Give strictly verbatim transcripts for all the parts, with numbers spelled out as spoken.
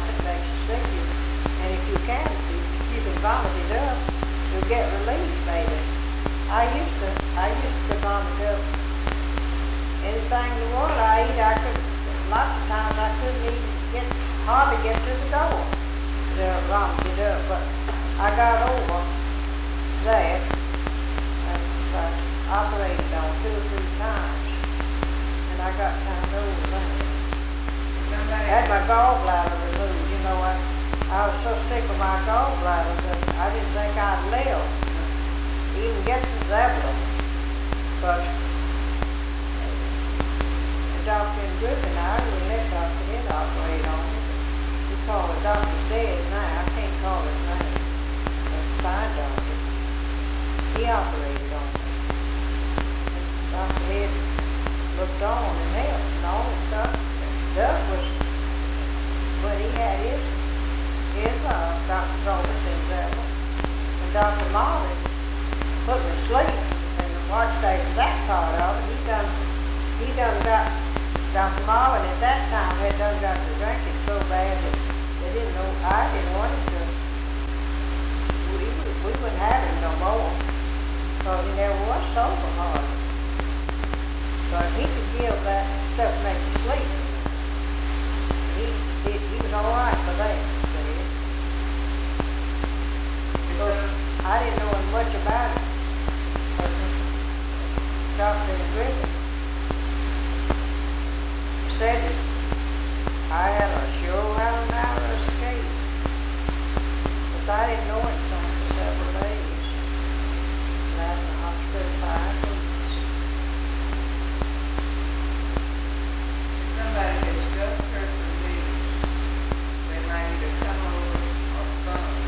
it makes you sick. And if you can, if you, you can vomit it up, you'll get relief, maybe. I used to, I used to vomit up anything in the world I eat. I could, lots of times I couldn't even get, hardly get to the door to vomit it up. But I got over that and uh, operated on two or three times. And I got kind of over that. I had my gallbladder removed, you know. I, I was so sick of my gallbladder that I didn't think I'd live, even get to Zebulon. But Doctor Griffin and I, we let Doctor Head operate on it. We call it Doctor Dead now. I can't call his name. That's a fine doctor. He operated on it. Doctor Head looked on and helped and all this stuff. Doug was, when he had his, his uh, doctor's office in Zebulon, and Doctor Molly put me to sleep and watched over that part of it. He done, he done got, Doctor Marvin at that time had done got to drinking so bad that they didn't know, I didn't want him to, we, we wouldn't have him no more, because he never was sober hard. But he could give that stuff to make you sleep. He, he, he was all right for that, see. So I didn't know much about it. But Doctor Griffin said that I had a sure had a narrow escape. But I didn't know it for several days. And I was in the hospital five weeks. Somebody has just heard the news. They might either come over or phone.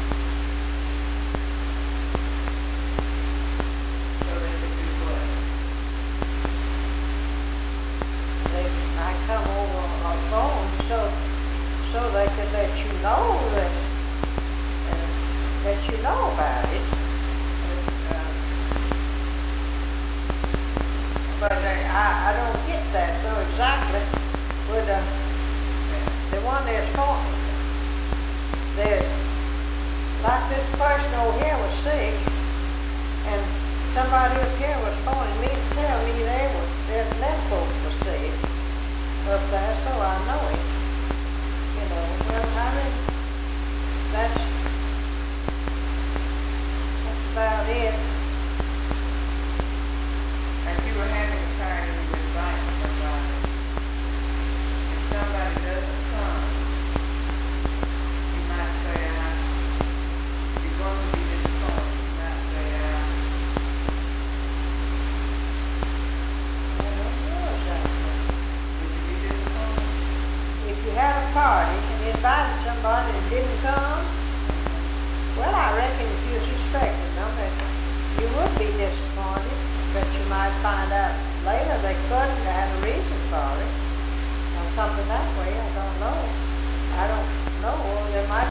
So they could do what? They, I come over on phone so so they could let you know that uh, that you know about it. Uh, But I, I, I don't get that though exactly with the the one that's talking. There's like this person over here was sick, and somebody up here was phoning me to tell me they were their them folks were sick up there, so I know it. You know, well, I mean, that's that's about it. if you were having a party, you would invite somebody. If somebody doesn't come, you might say, uh, you're going to be disappointed. You might say, uh, I don't know exactly. would you be disappointed? If you had a party and you invited somebody and didn't come, well, I reckon if you suspected them, that you would be disappointed, but you might find out later they couldn't have a reason for it, or something that way. I don't know. I don't know. There might